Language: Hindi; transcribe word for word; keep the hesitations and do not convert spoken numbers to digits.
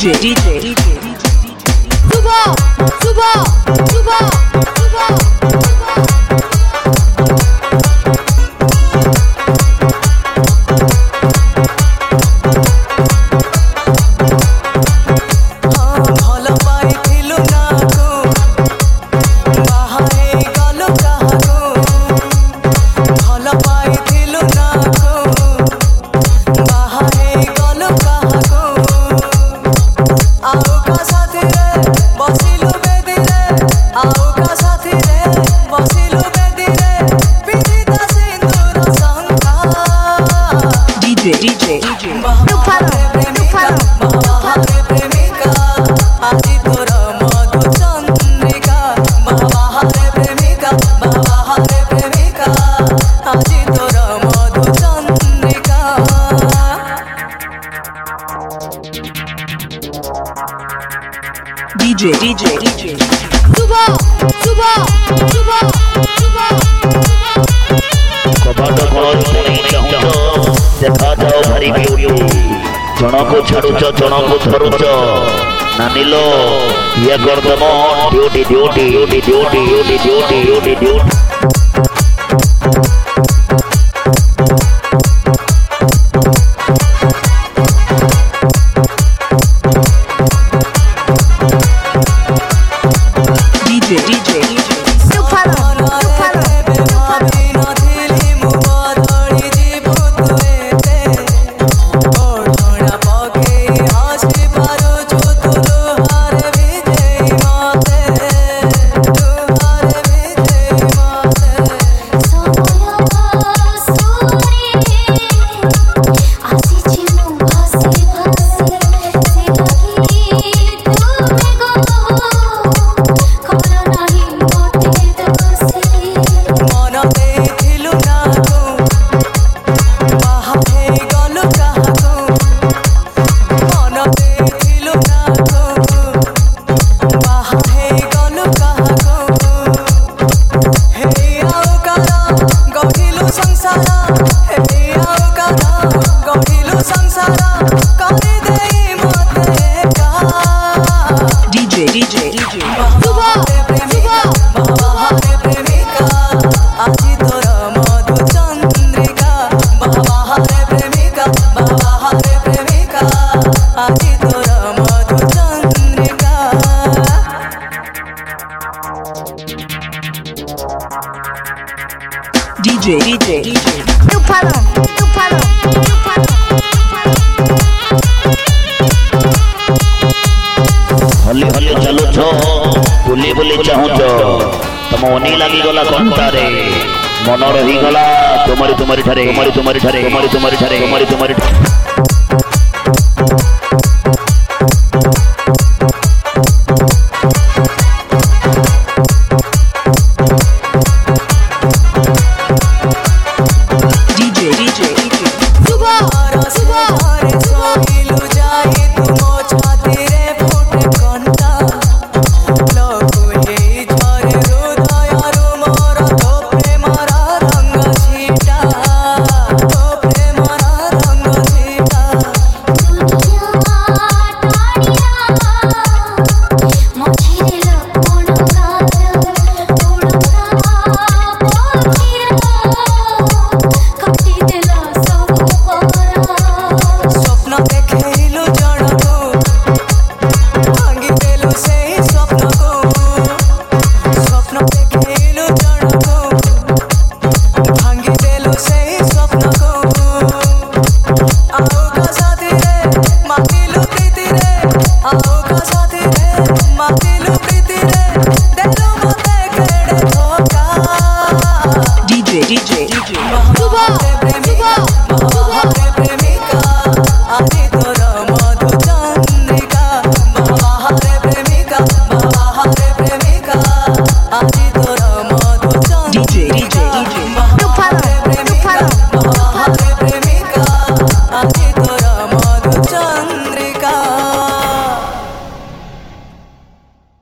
DJ DJ DJ सुबह सुबह सुबह सुबह DJ DJ DJ No paro, no paro, no paro प्रेमिका आजी तोरा मधु चंद्रिका महावाहरे प्रेमिका महावाहरे प्रेमिका आजी तोरा मधु चंद्रिका DJ DJ DJ सुबह सुबह सुबह सुबह कबाड़ कौन नहीं चाहूँ देखा जाओ भारी ब्यूटी जन को छाड़ुच जन को धरुच नानिलो ये करदम duty duty duty duty duty duty duty duty DJ DJ No paro, no paro, no paro DJ DJ DJ सुबह सुबह महावाहरे प्रेमिका आजी तोरा मधु चंद्रिका महावाहरे प्रेमिका महावाहरे प्रेमिका आजी तोरा मधु Chandrika DJ DJ DJ No paro, no paro, no paro, no paro हल्ली हल्ली चलो छो बुली बुली चाहूँ छो तम ओनी लगी गला कंटा रे मन रही गला तुम्हारी तुम्हारी ठरे तुम्हारी तुम्हारी ठरे तुम्हारी तुम्हारी ठरे तुम्हारी तुम्हारी DJ DJ DJ सुबह सुबह सुबह मिलू जाए तुम छाती रे फुटे कंटा लकुले झरे हृदय रु मोर तो प्रेमरा रंग छीटा तो प्रेमरा रंग छीटा दुनिया टाड़िया मछिरे लपण गाल उड़का पखिरा कटी देला सब स्वप्न देखैलु जणको भांगी देलु सेही स्वप्नको स्वप्न देखैलु जणको भांगी देलु सेही स्वप्नको आओ का साथी रे मातिलु प्रीति रे आओ का साथी रे मातिलु प्रीति रे देलु मते केड़े धोखा DJ DJ DJ